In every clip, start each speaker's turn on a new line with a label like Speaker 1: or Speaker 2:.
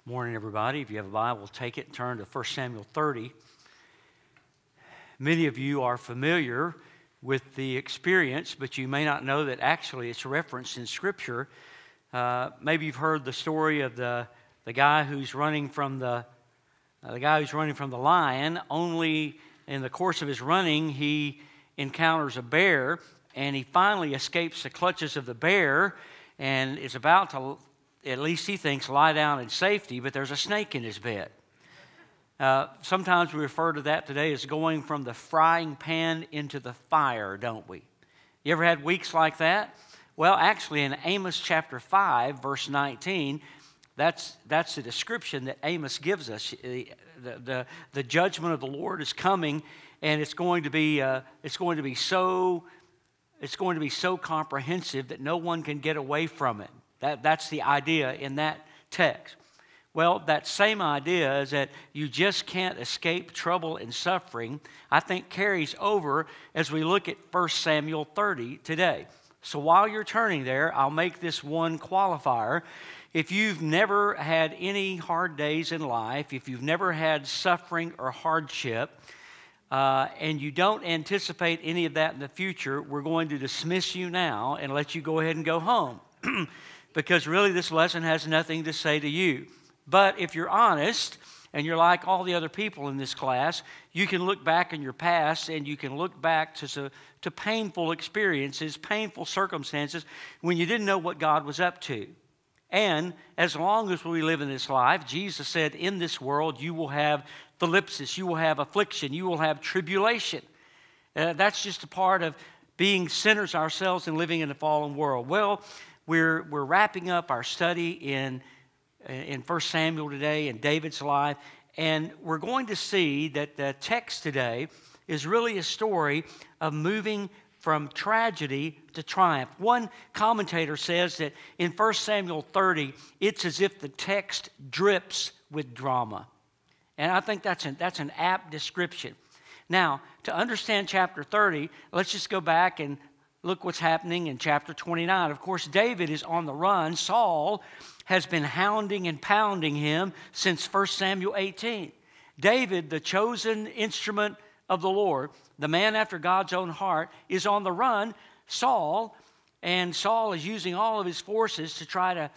Speaker 1: Morning, everybody. If you have a Bible, take it and turn to 1 Samuel 30. Many of you are familiar with the experience, but you may not know that actually it's referenced in Scripture. Maybe you've heard the story of the guy who's running from the lion. Only in the course of his running, he encounters a bear, and he finally escapes the clutches of the bear, and is about to, at least he thinks, lie down in safety, but there's a snake in his bed. Sometimes we refer to that today as going from the frying pan into the fire, don't we? You ever had weeks like that? Well, actually, in Amos chapter 5, verse 19, that's the description that Amos gives us. The judgment of the Lord is coming, and it's going to be so comprehensive that no one can get away from it. That's the idea in that text. Well, that same idea is that you just can't escape trouble and suffering, I think carries over as we look at 1 Samuel 30 today. So while you're turning there, I'll make this one qualifier. If you've never had any hard days in life, if you've never had suffering or hardship, and you don't anticipate any of that in the future, we're going to dismiss you now and let you go ahead and go home. Because really this lesson has nothing to say to you. But if you're honest, and you're like all the other people in this class, you can look back in your past and you can look back to painful experiences, painful circumstances when you didn't know what God was up to. And as long as we live in this life, Jesus said, in this world you will have thlipsis, you will have affliction, you will have tribulation. That's just a part of being sinners ourselves and living in a fallen world. Well, we're wrapping up our study in 1 Samuel today in David's life, and we're going to see that the text today is really a story of moving from tragedy to triumph. One commentator says that in 1 Samuel 30, it's as if the text drips with drama. And I think that's an apt description. Now, to understand chapter 30, let's just go back and look what's happening in chapter 29. Of course, David is on the run. Saul has been hounding and pounding him since 1 Samuel 18. David, the chosen instrument of the Lord, the man after God's own heart, is on the run. Saul is using all of his forces to try to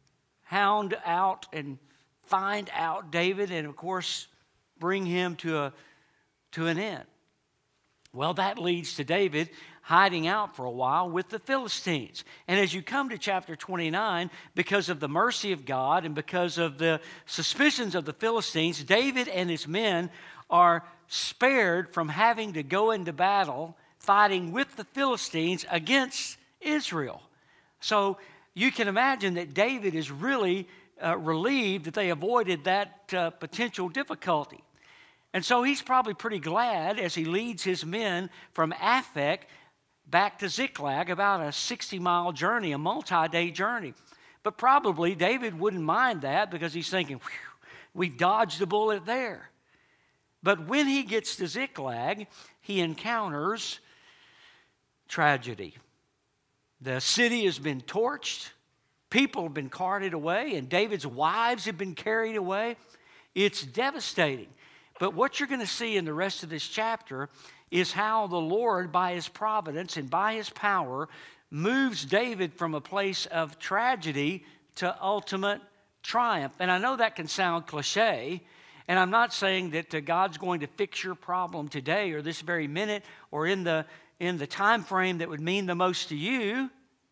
Speaker 1: hound out and find out David and, of course, bring him to an end. Well, that leads to David hiding out for a while with the Philistines. And as you come to chapter 29, because of the mercy of God and because of the suspicions of the Philistines, David and his men are spared from having to go into battle fighting with the Philistines against Israel. So you can imagine that David is really relieved that they avoided that potential difficulty. And so he's probably pretty glad as he leads his men from Aphek back to Ziklag, about a 60-mile journey, a multi-day journey. But probably David wouldn't mind that because he's thinking, we dodged a bullet there. But when he gets to Ziklag, he encounters tragedy. The city has been torched. People have been carted away, and David's wives have been carried away. It's devastating. But what you're going to see in the rest of this chapter is how the Lord, by His providence and by His power, moves David from a place of tragedy to ultimate triumph. And I know that can sound cliche, and I'm not saying that God's going to fix your problem today or this very minute or in the time frame that would mean the most to you.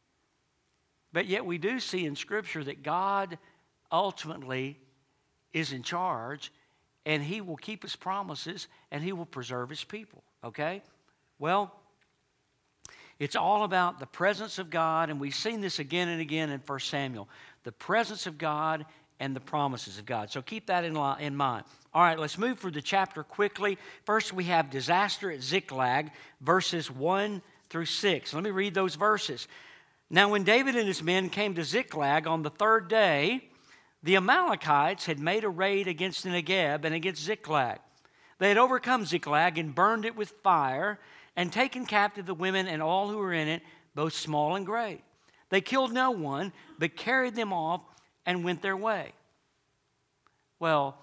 Speaker 1: But yet we do see in Scripture that God ultimately is in charge, and He will keep His promises, and He will preserve His people, okay? Well, it's all about the presence of God, and we've seen this again and again in 1 Samuel. The presence of God and the promises of God. So keep that in mind. All right, let's move through the chapter quickly. First, we have disaster at Ziklag, verses 1 through 6. Let me read those verses. Now, when David and his men came to Ziklag on the third day, the Amalekites had made a raid against the Negeb and against Ziklag. They had overcome Ziklag and burned it with fire and taken captive the women and all who were in it, both small and great. They killed no one, but carried them off and went their way. Well,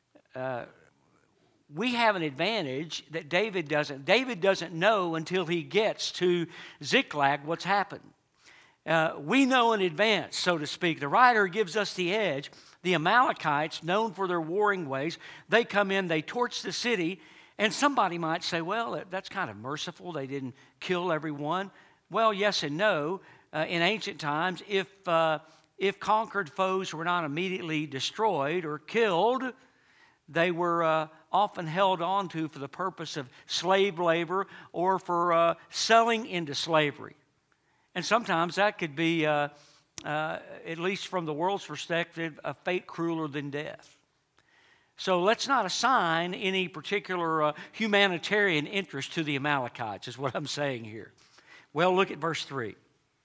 Speaker 1: we have an advantage that David doesn't. David doesn't know until he gets to Ziklag what's happened. We know in advance, so to speak. The writer gives us the edge. The Amalekites, known for their warring ways, they come in, they torch the city, and somebody might say, well, that's kind of merciful. They didn't kill everyone. Well, yes and no. In ancient times, if conquered foes were not immediately destroyed or killed, they were often held on to for the purpose of slave labor or for selling into slavery. And sometimes that could be, at least from the world's perspective, a fate crueler than death. So let's not assign any particular humanitarian interest to the Amalekites, is what I'm saying here. Well, look at verse 3.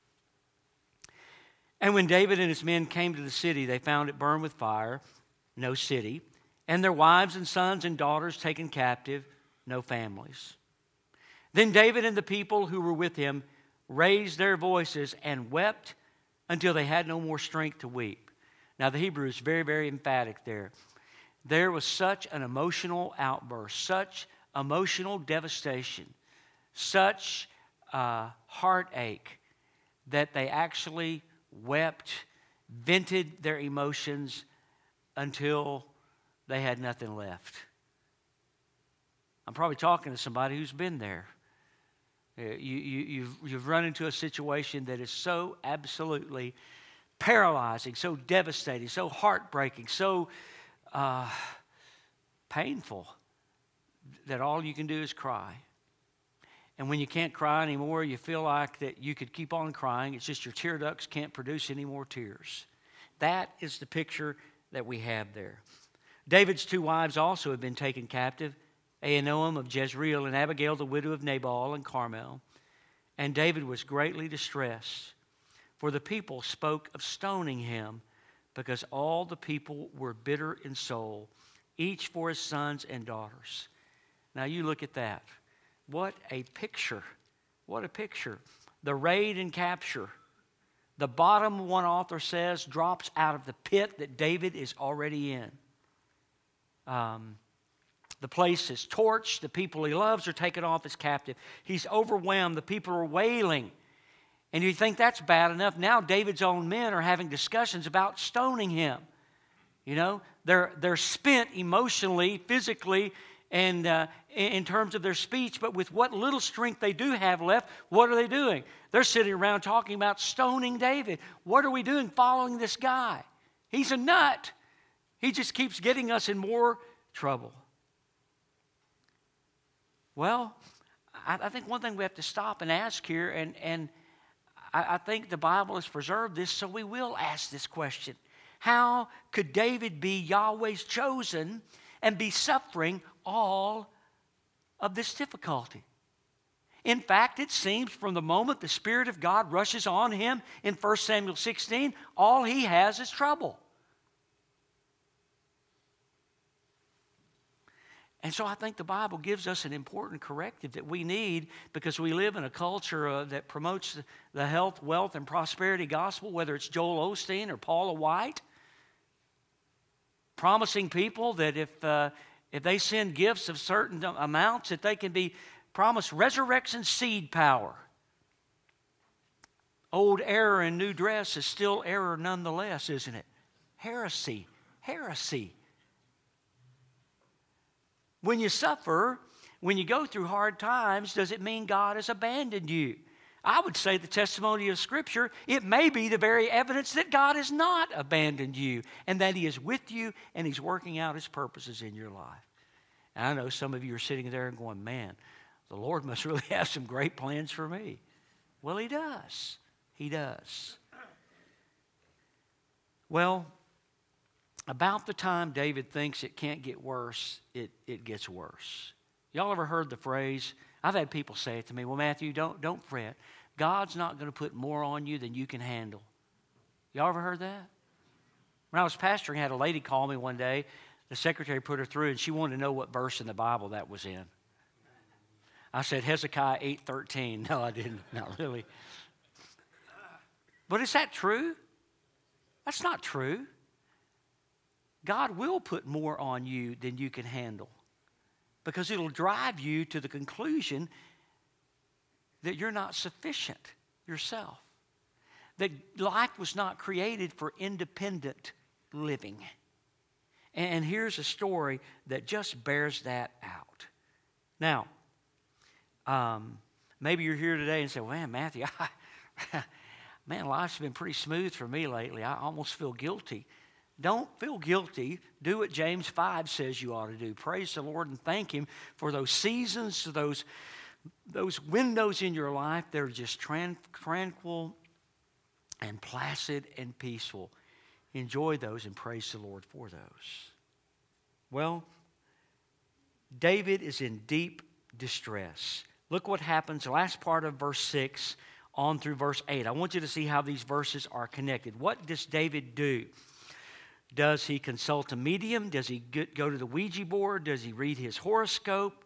Speaker 1: And when David and his men came to the city, they found it burned with fire, no city, and their wives and sons and daughters taken captive, no families. Then David and the people who were with him raised their voices and wept until they had no more strength to weep. Now the Hebrew is very, very emphatic there. There was such an emotional outburst, such emotional devastation, such heartache that they actually wept, vented their emotions until they had nothing left. I'm probably talking to somebody who's been there. You've run into a situation that is so absolutely paralyzing, so devastating, so heartbreaking, so painful that all you can do is cry. And when you can't cry anymore, you feel like that you could keep on crying. It's just your tear ducts can't produce any more tears. That is the picture that we have there. David's two wives also had been taken captive, Ahinoam of Jezreel and Abigail, the widow of Nabal and Carmel. And David was greatly distressed, for the people spoke of stoning him, because all the people were bitter in soul, each for his sons and daughters. Now you look at that. What a picture. What a picture. The raid and capture. The bottom, one author says, drops out of the pit that David is already in. The place is torched. The people he loves are taken off as captive. He's overwhelmed. The people are wailing. And you think that's bad enough. Now David's own men are having discussions about stoning him. You know, they're spent emotionally, physically, and in terms of their speech. But with what little strength they do have left, what are they doing? They're sitting around talking about stoning David. What are we doing following this guy? He's a nut. He just keeps getting us in more trouble. Well, I think one thing we have to stop and ask here, and I think the Bible has preserved this, so we will ask this question. How could David be Yahweh's chosen and be suffering all of this difficulty? In fact, it seems from the moment the Spirit of God rushes on him in 1 Samuel 16, all he has is trouble. And so I think the Bible gives us an important corrective that we need, because we live in a culture that promotes the health, wealth, and prosperity gospel, whether it's Joel Osteen or Paula White, promising people that if they send gifts of certain amounts, that they can be promised resurrection seed power. Old error in new dress is still error nonetheless, isn't it? Heresy. Heresy. When you suffer, when you go through hard times, does it mean God has abandoned you? I would say the testimony of Scripture, it may be the very evidence that God has not abandoned you and that He is with you and He's working out His purposes in your life. And I know some of you are sitting there and going, man, the Lord must really have some great plans for me. Well, He does. He does. Well, about the time David thinks it can't get worse, it gets worse. Y'all ever heard the phrase? I've had people say it to me, well, Matthew, don't fret. God's not going to put more on you than you can handle. Y'all ever heard that? When I was pastoring, I had a lady call me one day. The secretary put her through, and she wanted to know what verse in the Bible that was in. I said, Hezekiah 8:13. No, I didn't. Not really. But is that true? That's not true. God will put more on you than you can handle, because it'll drive you to the conclusion that you're not sufficient yourself, that life was not created for independent living. And here's a story that just bears that out. Now, maybe you're here today and say, well, man, Matthew, man, life's been pretty smooth for me lately. I almost feel guilty. Don't feel guilty. Do what James 5 says you ought to do. Praise the Lord and thank Him for those seasons, those windows in your life that are just tranquil and placid and peaceful. Enjoy those and praise the Lord for those. Well, David is in deep distress. Look what happens, the last part of verse 6 on through verse 8. I want you to see how these verses are connected. What does David do? Does he consult a medium? Does he go to the Ouija board? Does he read his horoscope?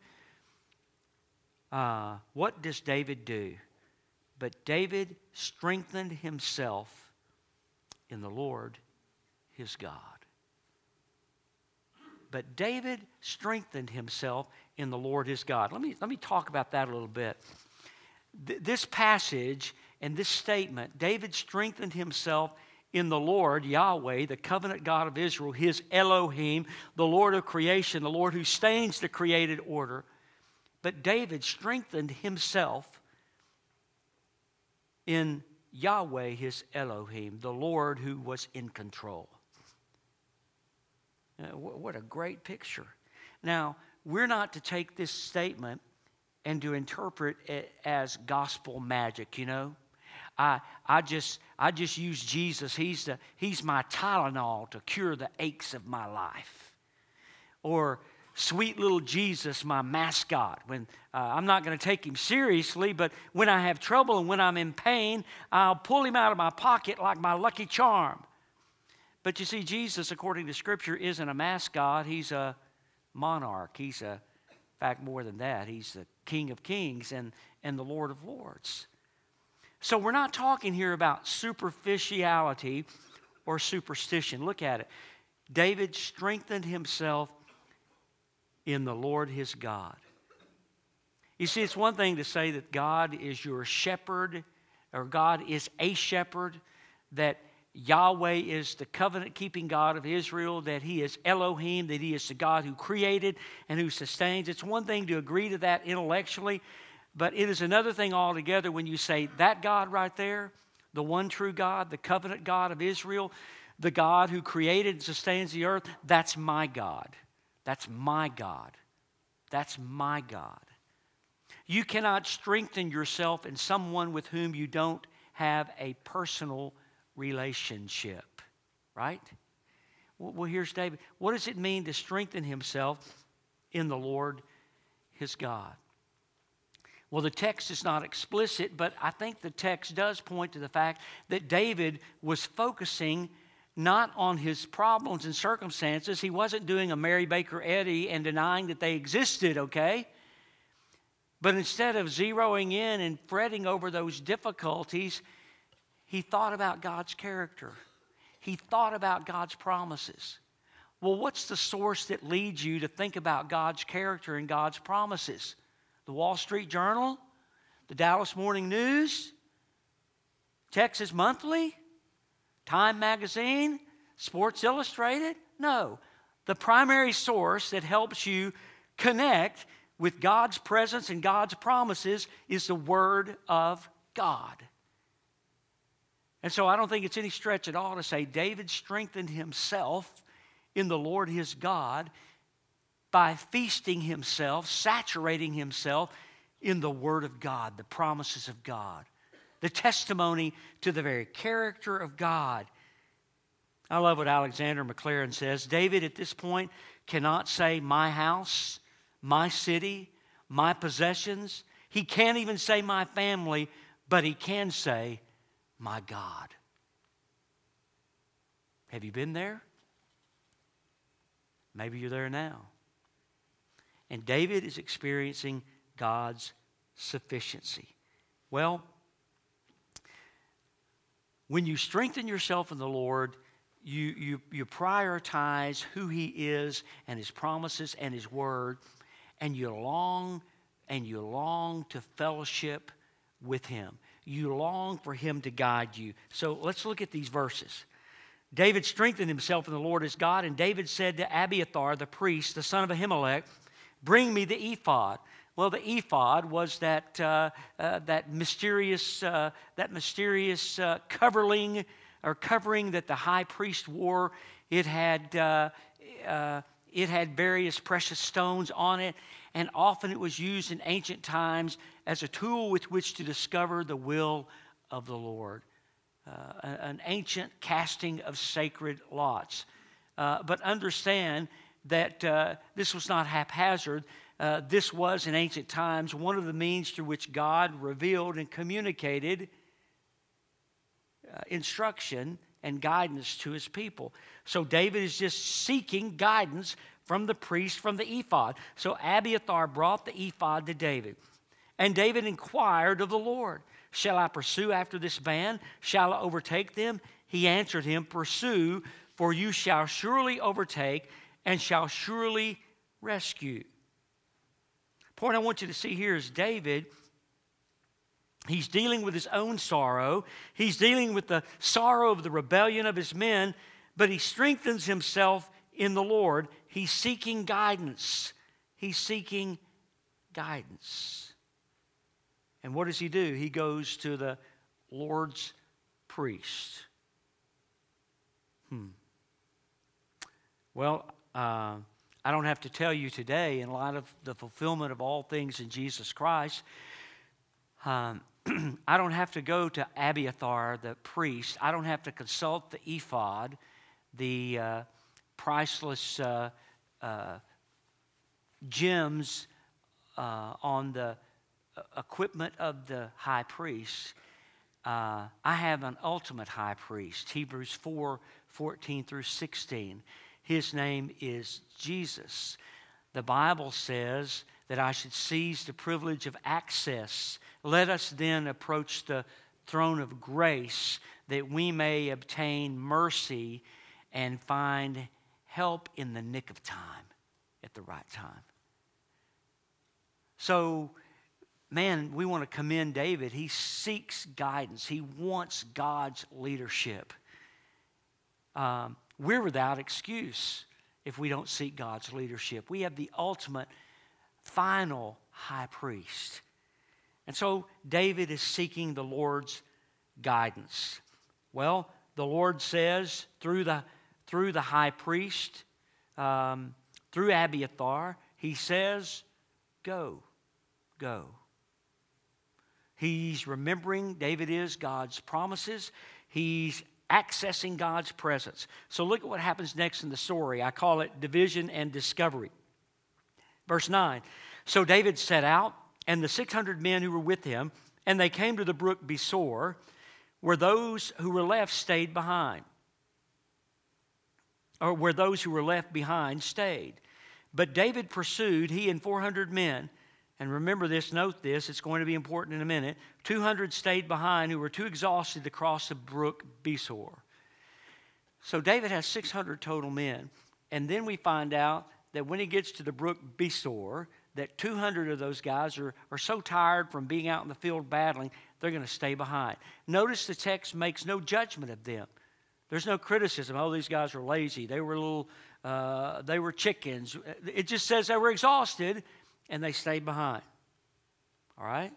Speaker 1: What does David do? But David strengthened himself in the Lord his God. But David strengthened himself in the Lord his God. Let me talk about that a little bit. This passage and this statement, David strengthened himself in the Lord, Yahweh, the covenant God of Israel, his Elohim, the Lord of creation, the Lord who sustains the created order. But David strengthened himself in Yahweh, his Elohim, the Lord who was in control. What a great picture. Now, we're not to take this statement and to interpret it as gospel magic, you know. I just use Jesus. He's my Tylenol to cure the aches of my life. Or sweet little Jesus, my mascot. When I'm not going to take him seriously, but when I have trouble and when I'm in pain, I'll pull him out of my pocket like my lucky charm. But you see, Jesus, according to Scripture, isn't a mascot. He's a monarch. He's in fact, more than that. He's the King of Kings and the Lord of Lords. So we're not talking here about superficiality or superstition. Look at it. David strengthened himself in the Lord his God. You see, it's one thing to say that God is your shepherd, or God is a shepherd, that Yahweh is the covenant-keeping God of Israel, that He is Elohim, that He is the God who created and who sustains. It's one thing to agree to that intellectually, but it is another thing altogether when you say that God right there, the one true God, the covenant God of Israel, the God who created and sustains the earth, that's my God. That's my God. That's my God. You cannot strengthen yourself in someone with whom you don't have a personal relationship, right? Well, here's David. What does it mean to strengthen himself in the Lord his God? Well, the text is not explicit, but I think the text does point to the fact that David was focusing not on his problems and circumstances. He wasn't doing a Mary Baker Eddy and denying that they existed, okay? But instead of zeroing in and fretting over those difficulties, he thought about God's character. He thought about God's promises. Well, what's the source that leads you to think about God's character and God's promises? The Wall Street Journal? The Dallas Morning News? Texas Monthly? Time Magazine? Sports Illustrated? No. The primary source that helps you connect with God's presence and God's promises is the Word of God. And so I don't think it's any stretch at all to say David strengthened himself in the Lord his God by feasting himself, saturating himself in the Word of God, the promises of God, the testimony to the very character of God. I love what Alexander McLaren says. David at this point cannot say my house, my city, my possessions. He can't even say my family, but he can say my God. Have you been there? Maybe you're there now. And David is experiencing God's sufficiency. Well, when you strengthen yourself in the Lord, you prioritize who He is and His promises and His word, and you long to fellowship with Him. You long for Him to guide you. So let's look at these verses. David strengthened himself in the Lord his God, and David said to Abiathar the priest, the son of Ahimelech, "Bring me the ephod." Well, the ephod was that mysterious covering that the high priest wore. It had various precious stones on it, and often it was used in ancient times as a tool with which to discover the will of the Lord. An ancient casting of sacred lots. But understand that this was not haphazard. This was, in ancient times, one of the means through which God revealed and communicated instruction and guidance to His people. So David is just seeking guidance from the priest, from the ephod. So Abiathar brought the ephod to David. And David inquired of the Lord, "Shall I pursue after this band? Shall I overtake them?" He answered him, "Pursue, for you shall surely overtake and shall surely rescue." The point I want you to see here is David, he's dealing with his own sorrow. He's dealing with the sorrow of the rebellion of his men, but he strengthens himself in the Lord. He's seeking guidance. He's seeking guidance. And what does he do? He goes to the Lord's priest. Well, I don't have to tell you today, in light of the fulfillment of all things in Jesus Christ, I don't have to go to Abiathar, the priest. I don't have to consult the ephod, the priceless gems on the equipment of the high priest. I have an ultimate high priest. Hebrews 4:14 through 16. His name is Jesus. The Bible says that I should seize the privilege of access. Let us then approach the throne of grace that we may obtain mercy and find help in the nick of time, at the right time. So, man, we want to commend David. He seeks guidance. He wants God's leadership. We're without excuse if we don't seek God's leadership. We have the ultimate, final high priest. And so David is seeking the Lord's guidance. Well, the Lord says through the high priest, through Abiathar, He says, "Go, go." He's remembering, David is, God's promises. He's accessing God's presence. So look at what happens next in the story. I call it division and discovery. Verse 9. So David set out, and the 600 men who were with him, and they came to the brook Besor, where those who were left stayed behind. Or where those who were left behind stayed. But David pursued, he and 400 men. And remember this, note this, it's going to be important in a minute. 200 stayed behind who were too exhausted to cross the brook Besor. So David has 600 total men. And then we find out that when he gets to the brook Besor, that 200 of those guys are so tired from being out in the field battling, they're going to stay behind. Notice the text makes no judgment of them. There's no criticism. Oh, these guys are lazy. They were they were chickens. It just says they were exhausted and they stayed behind. All right?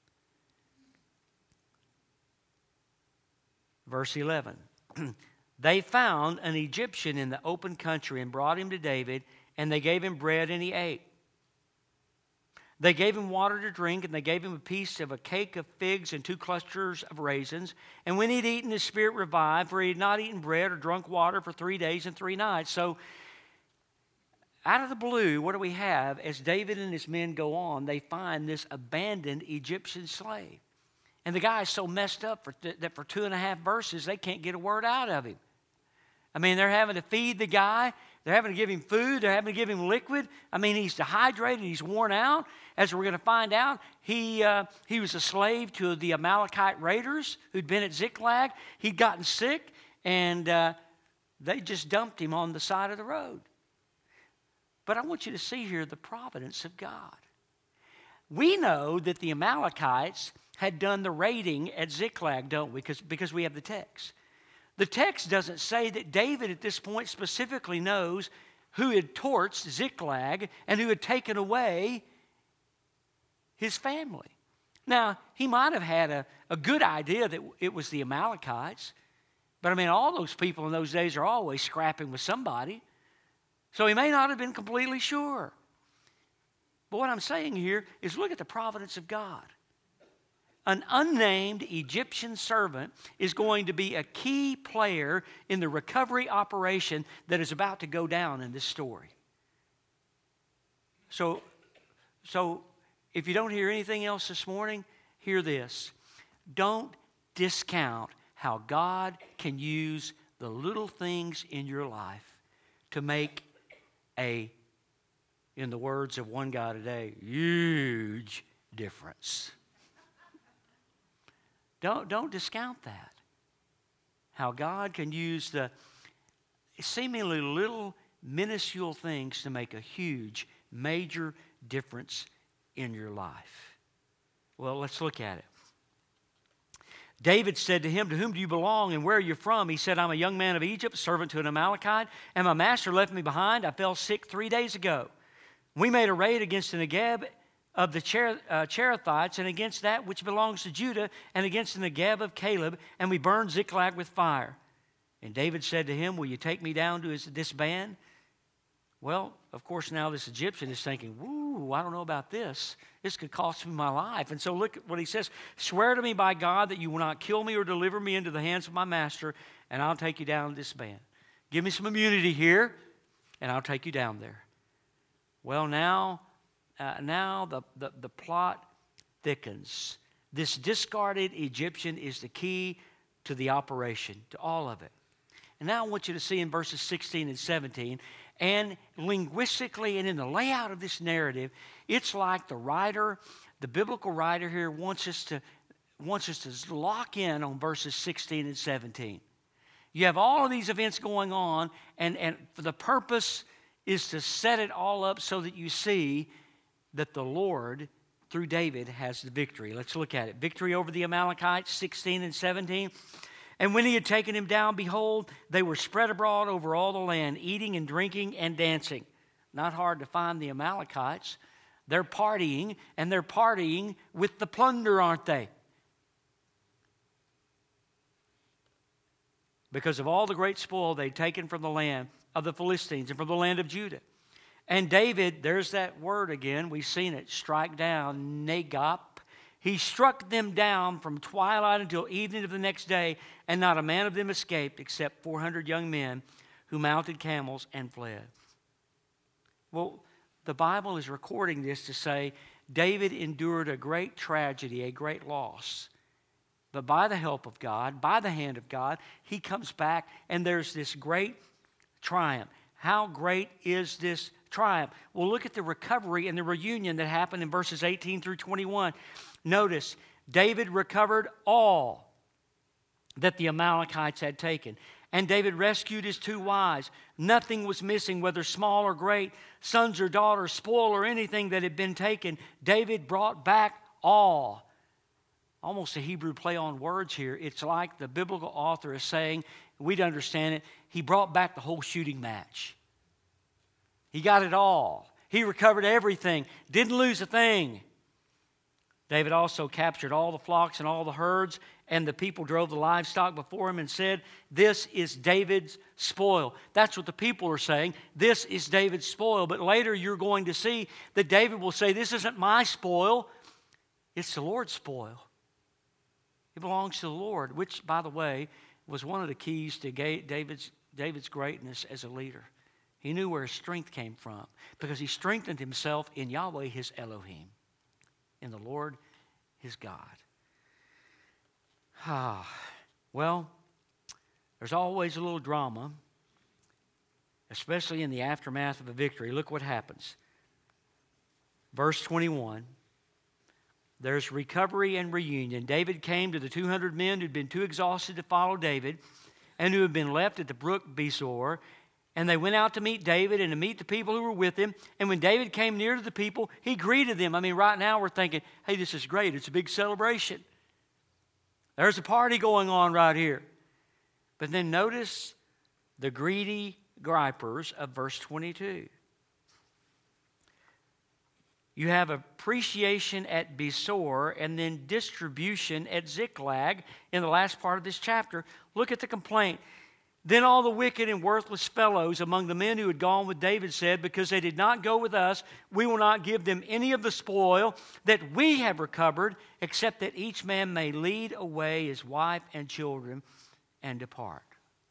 Speaker 1: Verse 11. They found an Egyptian in the open country and brought him to David, and they gave him bread and he ate. They gave him water to drink, and they gave him a piece of a cake of figs and 2 clusters of raisins. And when he'd eaten, his spirit revived, for he had not eaten bread or drunk water for 3 days and 3 nights. So, out of the blue, what do we have? As David and his men go on, they find this abandoned Egyptian slave. And the guy is so messed up that for 2.5 verses, they can't get a word out of him. I mean, they're having to feed the guy. They're having to give him food. They're having to give him liquid. I mean, he's dehydrated. He's worn out. As we're going to find out, he was a slave to the Amalekite raiders who'd been at Ziklag. He'd gotten sick, and They just dumped him on the side of the road. But I want you to see here the providence of God. We know that the Amalekites had done the raiding at Ziklag, don't we? Because we have the text. The text doesn't say that David at this point specifically knows who had torched Ziklag and who had taken away his family. Now, he might have had a good idea that it was the Amalekites, but I mean, all those people in those days are always scrapping with somebody. So he may not have been completely sure. But what I'm saying here is look at the providence of God. An unnamed Egyptian servant is going to be a key player in the recovery operation that is about to go down in this story. So if you don't hear anything else this morning, hear this. Don't discount how God can use the little things in your life to make in the words of one guy today, huge difference. Don't discount that. How God can use the seemingly little minuscule things to make a huge, major difference in your life. Well, let's look at it. David said to him, "To whom do you belong and where are you from?" He said, "I'm a young man of Egypt, servant to an Amalekite, and my master left me behind. I fell sick 3 days ago. We made a raid against the Negeb of the Cherethites and against that which belongs to Judah and against the Negeb of Caleb, and we burned Ziklag with fire." And David said to him, "Will you take me down to this band?" Well, of course, now this Egyptian is thinking, "Woo, I don't know about this. This could cost me my life." And so look at what he says. "Swear to me by God that you will not kill me or deliver me into the hands of my master, and I'll take you down to this band. Give me some immunity here, and I'll take you down there." Well, now the plot thickens. This discarded Egyptian is the key to the operation, to all of it. And now I want you to see in verses 16 and 17, and linguistically and in the layout of this narrative, it's like the biblical writer here wants us to lock in on verses 16 and 17. You have all of these events going on, and for the purpose is to set it all up so that you see that the Lord, through David, has the victory. Let's look at it. Victory over the Amalekites, 16 and 17. "And when he had taken him down, behold, they were spread abroad over all the land, eating and drinking and dancing." Not hard to find the Amalekites. They're partying, and they're partying with the plunder, aren't they? Because of all the great spoil they'd taken from the land of the Philistines and from the land of Judah. And David, there's that word again, we've seen it, strike down, negop. He struck them down from twilight until evening of the next day, and not a man of them escaped except 400 young men who mounted camels and fled. Well, the Bible is recording this to say David endured a great tragedy, a great loss. But by the help of God, by the hand of God, he comes back and there's this great triumph. How great is this triumph? Well, look at the recovery and the reunion that happened in verses 18 through 21. Notice, David recovered all that the Amalekites had taken. And David rescued his 2 wives. Nothing was missing, whether small or great, sons or daughters, spoil or anything that had been taken. David brought back all. Almost a Hebrew play on words here. It's like the biblical author is saying, we'd understand it, he brought back the whole shooting match. He got it all. He recovered everything. Didn't lose a thing. David also captured all the flocks and all the herds, and the people drove the livestock before him and said, "This is David's spoil." That's what the people are saying. This is David's spoil. But later you're going to see that David will say, "This isn't my spoil. It's the Lord's spoil. It belongs to the Lord," which, by the way, was one of the keys to David's greatness as a leader. He knew where his strength came from because he strengthened himself in Yahweh, his Elohim, in the Lord, his God. Well, there's always a little drama, especially in the aftermath of a victory. Look what happens. Verse 21. There's recovery and reunion. David came to the 200 men who'd been too exhausted to follow David. and who had been left at the brook Besor. And they went out to meet David and to meet the people who were with him. And when David came near to the people, he greeted them. I mean, right now we're thinking, hey, this is great. It's a big celebration. There's a party going on right here. But then notice the greedy gripers of verse 22. You have appreciation at Besor and then distribution at Ziklag in the last part of this chapter. Look at the complaint. Then all the wicked and worthless fellows among the men who had gone with David said, because they did not go with us, we will not give them any of the spoil that we have recovered, except that each man may lead away his wife and children and depart.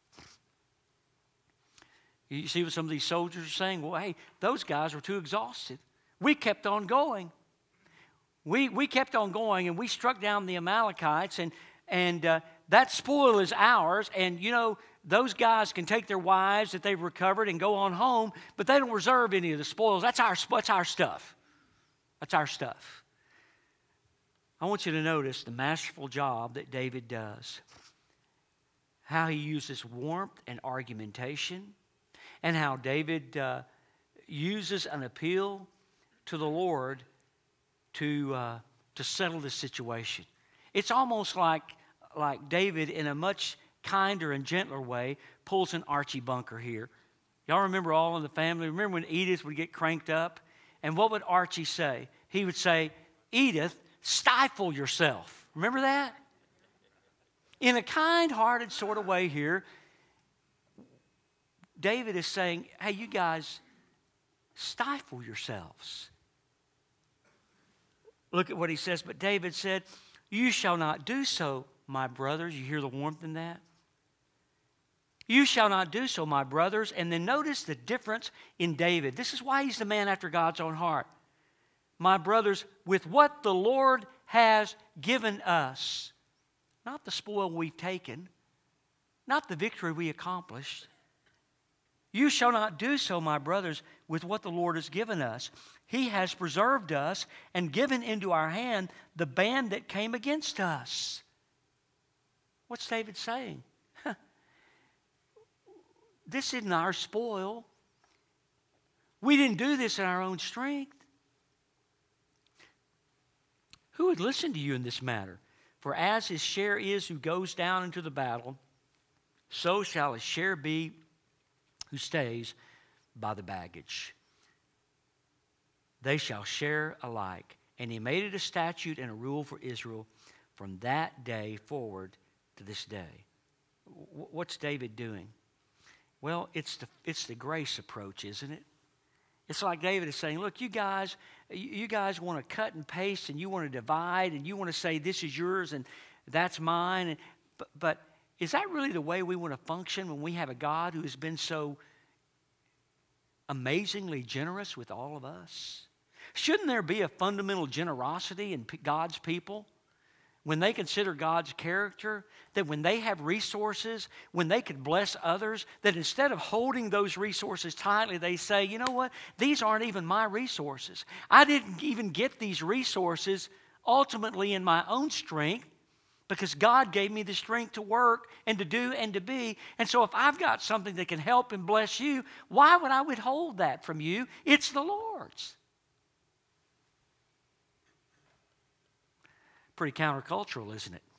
Speaker 1: You see what some of these soldiers are saying? Well, hey, those guys were too exhausted. We kept on going. We kept on going, and we struck down the Amalekites, and that spoil is ours. And, you know, those guys can take their wives that they've recovered and go on home, but they don't reserve any of the spoils. That's our stuff. That's our stuff. I want you to notice the masterful job that David does. How he uses warmth and argumentation, and how David uses an appeal to the Lord to settle the situation. It's almost like David, in a much kinder and gentler way, pulls an Archie Bunker here. Y'all remember All in the Family? Remember when Edith would get cranked up? And what would Archie say? He would say, Edith, stifle yourself. Remember that? In a kind-hearted sort of way here, David is saying, hey, you guys, stifle yourselves. Look at what he says. But David said, you shall not do so, my brothers. You hear the warmth in that? You shall not do so, my brothers. And then notice the difference in David. This is why he's the man after God's own heart. My brothers, with what the Lord has given us, not the spoil we've taken, not the victory we accomplished. You shall not do so, my brothers, with what the Lord has given us. He has preserved us and given into our hand the band that came against us. What's David saying? This isn't our spoil. We didn't do this in our own strength. Who would listen to you in this matter? For as his share is who goes down into the battle, so shall his share be who stays by the baggage. They shall share alike. And he made it a statute and a rule for Israel from that day forward to this day. What's David doing? Well, it's the grace approach, isn't it? It's like David is saying, look, you guys want to cut and paste, and you want to divide, and you want to say this is yours and that's mine. But is that really the way we want to function when we have a God who has been so amazingly generous with all of us? Shouldn't there be a fundamental generosity in God's people when they consider God's character, that when they have resources, when they could bless others, that instead of holding those resources tightly, they say, you know what, these aren't even my resources. I didn't even get these resources ultimately in my own strength, because God gave me the strength to work and to do and to be. And so if I've got something that can help and bless you, why would I withhold that from you? It's the Lord's. Pretty countercultural, isn't it?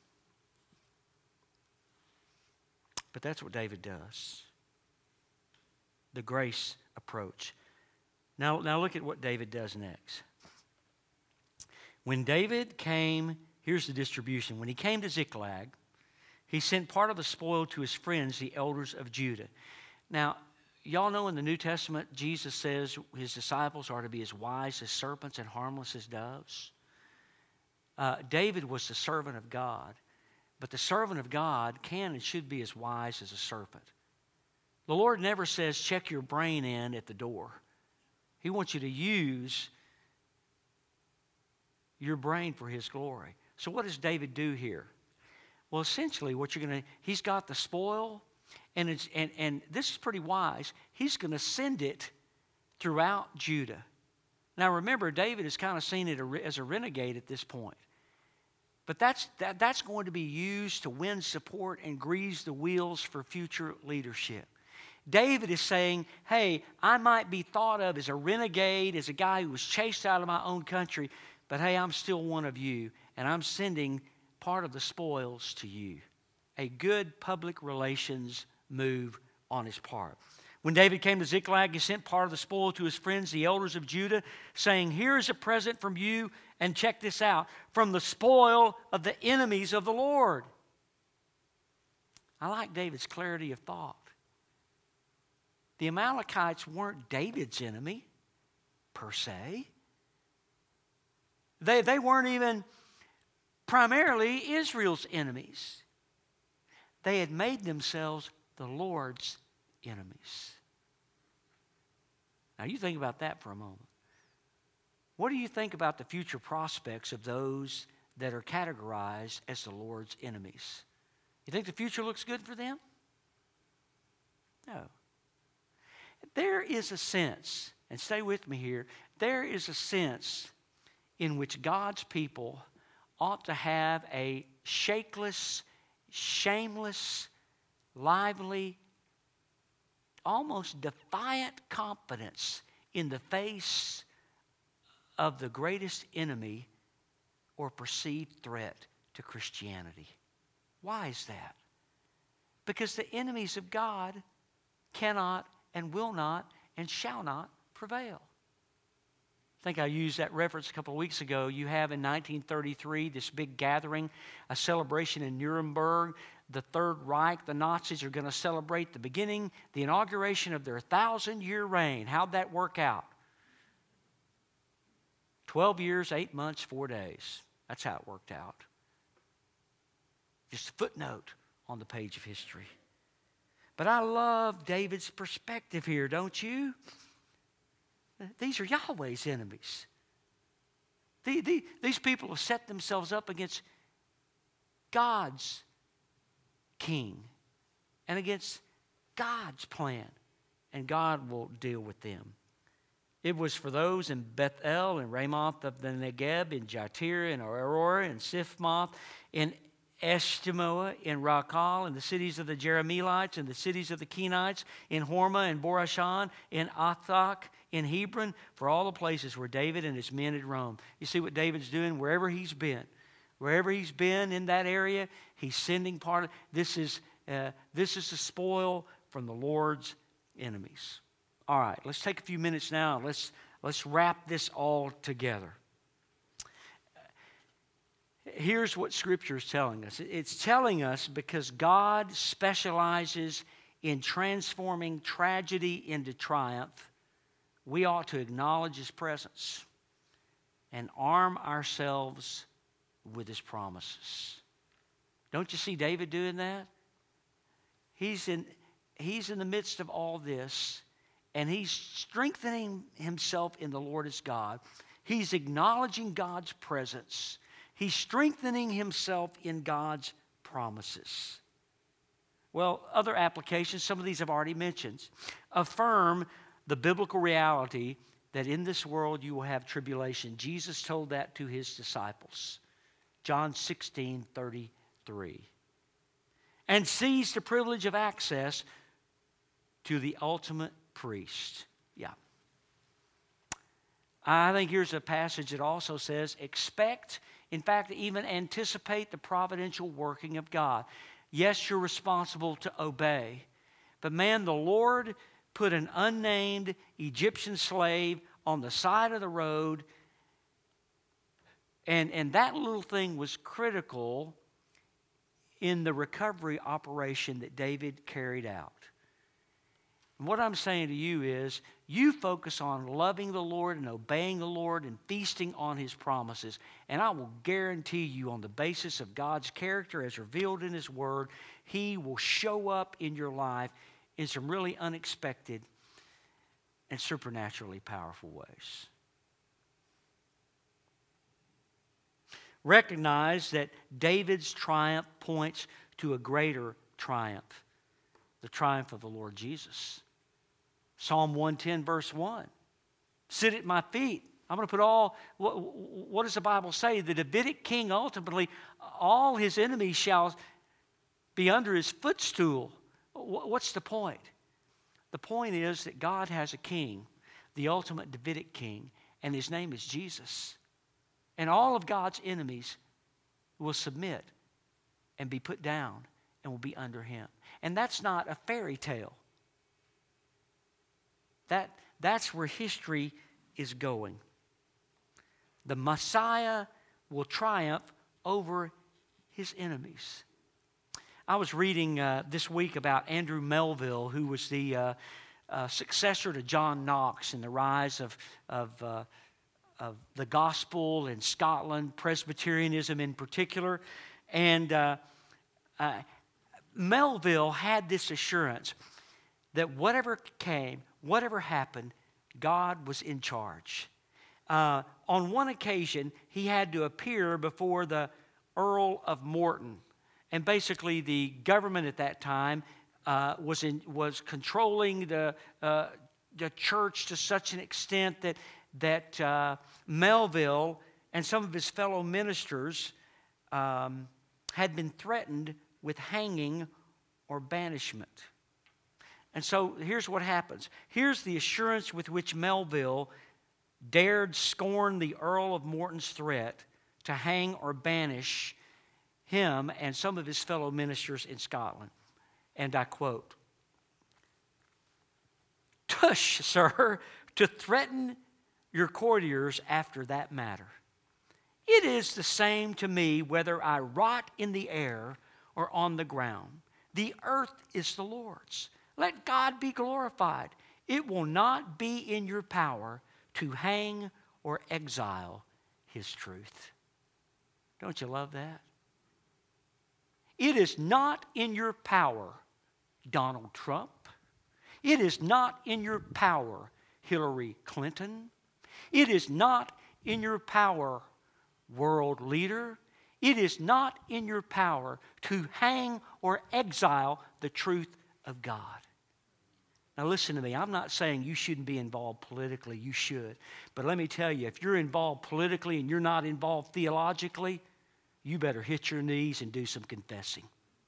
Speaker 1: But that's what David does. The grace approach. Now look at what David does next. When David came, here's the distribution. When he came to Ziklag, he sent part of the spoil to his friends, the elders of Judah. Now, y'all know in the New Testament, Jesus says his disciples are to be as wise as serpents and harmless as doves. David was the servant of God, but the servant of God can and should be as wise as a serpent. The Lord never says, check your brain in at the door. He wants you to use your brain for His glory. So what does David do here? Well, essentially, he's got the spoil, and this is pretty wise. He's going to send it throughout Judah. Now remember, David is kind of seen as a renegade at this point. But that's going to be used to win support and grease the wheels for future leadership. David is saying, hey, I might be thought of as a renegade, as a guy who was chased out of my own country, but hey, I'm still one of you, and I'm sending part of the spoils to you. A good public relations move on his part. When David came to Ziklag, he sent part of the spoil to his friends, the elders of Judah, saying, here is a present from you, and check this out, from the spoil of the enemies of the Lord. I like David's clarity of thought. The Amalekites weren't David's enemy, per se. They weren't even primarily Israel's enemies. They had made themselves the Lord's enemies. Now you think about that for a moment. What do you think about the future prospects of those that are categorized as the Lord's enemies? You think the future looks good for them? No. There is a sense, and stay with me here, there is a sense in which God's people ought to have a shakeless, shameless, lively, almost defiant confidence in the face of the greatest enemy or perceived threat to Christianity. Why is that? Because the enemies of God cannot and will not and shall not prevail. I think I used that reference a couple of weeks ago. You have in 1933 this big gathering, a celebration in Nuremberg. The Third Reich, the Nazis, are going to celebrate the inauguration of their 1,000-year reign. How'd that work out? 12 years, 8 months, 4 days. That's how it worked out. Just a footnote on the page of history. But I love David's perspective here, don't you? These are Yahweh's enemies. These people have set themselves up against God's king and against God's plan, and God will deal with them. It was for those in Bethel and Ramoth of the Negeb, in Jatir, in Aurora, in Sifmoth, in Eshtemoa, in Rakal, in the cities of the Jerahmeelites, in the cities of the Kenites, in Hormah and Borashan, in Athak, in Hebron, for all the places where David and his men had roamed. You see what David's doing wherever he's been. Wherever he's been in that area, he's sending part of this is the spoil from the Lord's enemies. All right, let's take a few minutes now. Let's wrap this all together. Here's what Scripture is telling us. It's telling us because God specializes in transforming tragedy into triumph, we ought to acknowledge His presence and arm ourselves with His promises. Don't you see David doing that? He's in the midst of all this, and he's strengthening himself in the Lord as God. He's acknowledging God's presence. He's strengthening himself in God's promises. Well, other applications, some of these I've already mentioned, affirm the biblical reality that in this world you will have tribulation. Jesus told that to His disciples. John 16:33. And seize the privilege of access to the ultimate priest. Yeah. I think here's a passage that also says, expect, in fact, even anticipate the providential working of God. Yes, you're responsible to obey. But man, the Lord put an unnamed Egyptian slave on the side of the road, and that little thing was critical in the recovery operation that David carried out. And what I'm saying to you is, you focus on loving the Lord and obeying the Lord and feasting on His promises. And I will guarantee you, on the basis of God's character as revealed in His Word, He will show up in your life in some really unexpected and supernaturally powerful ways. Recognize that David's triumph points to a greater triumph, the triumph of the Lord Jesus. Psalm 110, verse 1. Sit at my feet I'm going to put all, what does the Bible say? The Davidic king ultimately, all his enemies shall be under his footstool. What's the point? The point is that God has a king, the ultimate Davidic king, and his name is Jesus. And all of God's enemies will submit and be put down and will be under him. And that's not a fairy tale. That's where history is going. The Messiah will triumph over his enemies. I was reading this week about Andrew Melville, who was the successor to John Knox in the rise of the gospel in Scotland, Presbyterianism in particular. And Melville had this assurance that whatever came, whatever happened, God was in charge. On one occasion, he had to appear before the Earl of Morton. And basically, the government at that time was controlling the church to such an extent that Melville and some of his fellow ministers had been threatened with hanging or banishment. And so here's what happens. Here's the assurance with which Melville dared scorn the Earl of Morton's threat to hang or banish him and some of his fellow ministers in Scotland. And I quote, "Tush, sir, to threaten your courtiers after that matter. It is the same to me whether I rot in the air or on the ground. The earth is the Lord's. Let God be glorified. It will not be in your power to hang or exile his truth." Don't you love that? It is not in your power, Donald Trump. It is not in your power, Hillary Clinton. It is not in your power, world leader. It is not in your power to hang or exile the truth of God. Now listen to me. I'm not saying you shouldn't be involved politically. You should. But let me tell you, if you're involved politically and you're not involved theologically, you better hit your knees and do some confessing.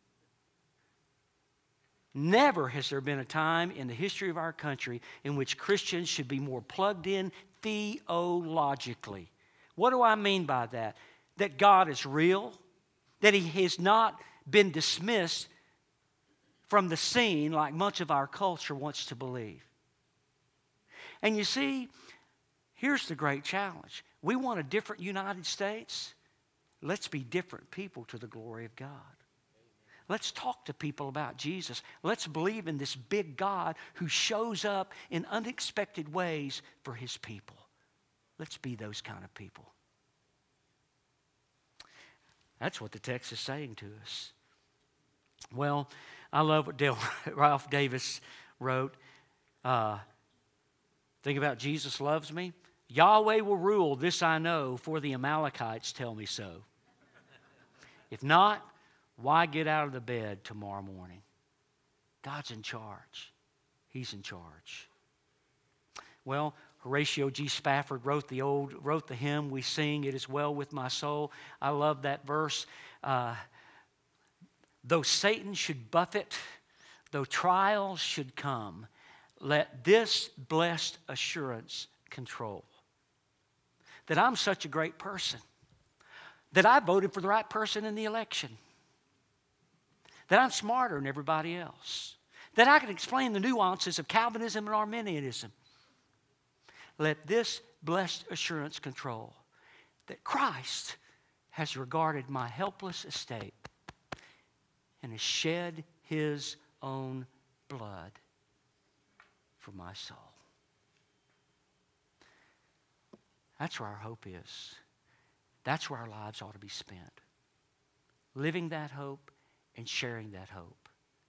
Speaker 1: Never has there been a time in the history of our country in which Christians should be more plugged in theologically. What do I mean by that? That God is real, that He has not been dismissed from the scene like much of our culture wants to believe. And you see, here's the great challenge. We want a different United States. Let's be different people to the glory of God. Let's talk to people about Jesus. Let's believe in this big God who shows up in unexpected ways for His people. Let's be those kind of people. That's what the text is saying to us. Well, I love what Ralph Davis wrote. Think about Jesus loves me. Yahweh will rule, this I know, for the Amalekites tell me so. If not, why get out of the bed tomorrow morning? God's in charge. He's in charge. Well, Horatio G. Spafford wrote the hymn we sing, "It Is Well With My Soul." I love that verse. Though Satan should buffet, though trials should come, let this blessed assurance control. That I'm such a great person. That I voted for the right person in the election. That I'm smarter than everybody else. That I can explain the nuances of Calvinism and Arminianism. Let this blessed assurance control that Christ has regarded my helpless estate and has shed His own blood for my soul. That's where our hope is. That's where our lives ought to be spent. Living that hope and sharing that hope.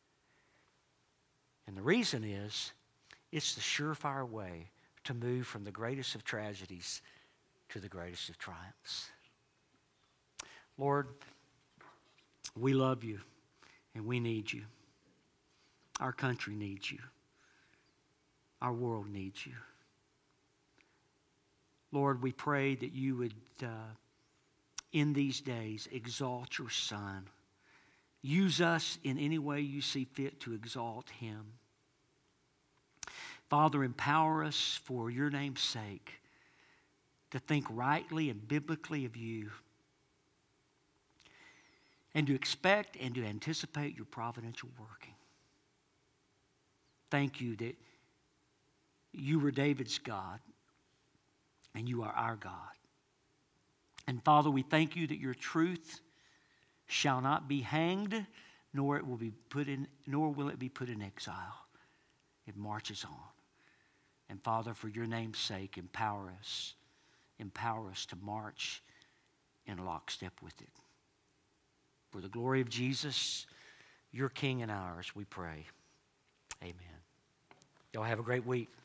Speaker 1: And the reason is, it's the surefire way to move from the greatest of tragedies to the greatest of triumphs. Lord, we love You and we need You. Our country needs You. Our world needs You. Lord, we pray that you would, in these days, exalt your Son. Use us in any way you see fit to exalt him. Father, empower us for your name's sake to think rightly and biblically of you, and to expect and to anticipate your providential working. Thank you that you were David's God, and you are our God. And Father, we thank you that your truth shall not be hanged, nor will it be put in exile. It marches on. And Father, for your name's sake, empower us to march in lockstep with it. For the glory of Jesus, your King and ours, we pray. Amen. Y'all have a great week.